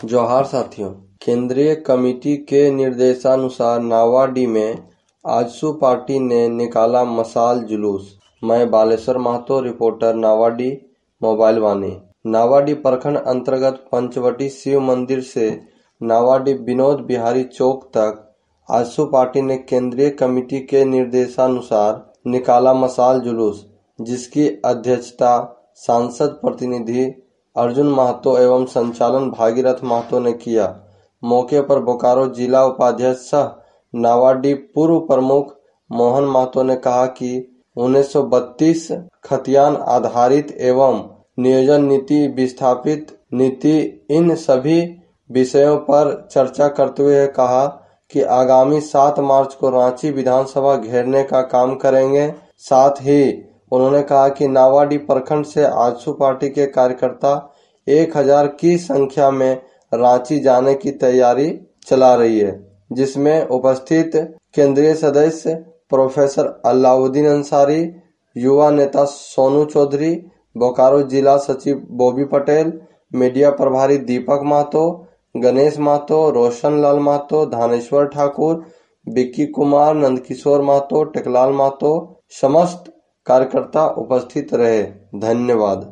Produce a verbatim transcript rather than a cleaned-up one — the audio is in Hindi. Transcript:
जोहार साथियों, केंद्रीय कमेटी के निर्देशानुसार नावाडीह में आजसू पार्टी ने निकाला मशाल जुलूस। मैं बालेश्वर महतो, रिपोर्टर नावाडीह, मोबाइल वाणी। नावाडीह प्रखंड अंतर्गत पंचवटी शिव मंदिर से नावाडीह विनोद बिहारी चौक तक आजसू पार्टी ने केंद्रीय कमेटी के निर्देशानुसार निकाला मशाल जुलूस, जिसकी अध्यक्षता सांसद प्रतिनिधि अर्जुन महतो एवं संचालन भागीरथ महतो ने किया। मौके पर बोकारो जिला उपाध्यक्ष सह नावाडीह पूर्व प्रमुख मोहन महतो ने कहा कि उन्नीस सौ बत्तीस खतियान आधारित एवं नियोजन नीति, विस्थापित नीति, इन सभी विषयों पर चर्चा करते हुए कहा कि आगामी सात मार्च को रांची विधानसभा घेरने का काम करेंगे। साथ ही उन्होंने कहा कि नावाडीह प्रखंड से आजसू पार्टी के कार्यकर्ता एक हजार की संख्या में रांची जाने की तैयारी चला रही है, जिसमें उपस्थित केंद्रीय सदस्य प्रोफेसर अलाउद्दीन अंसारी, युवा नेता सोनू चौधरी, बोकारो जिला सचिव बॉबी पटेल, मीडिया प्रभारी दीपक महतो, गणेश महतो, रोशन लाल महतो, धानेश्वर ठाकुर, विक्की कुमार, नंदकिशोर महतो, टेकलाल महतो, समस्त कार्यकर्ता उपस्थित रहे। धन्यवाद।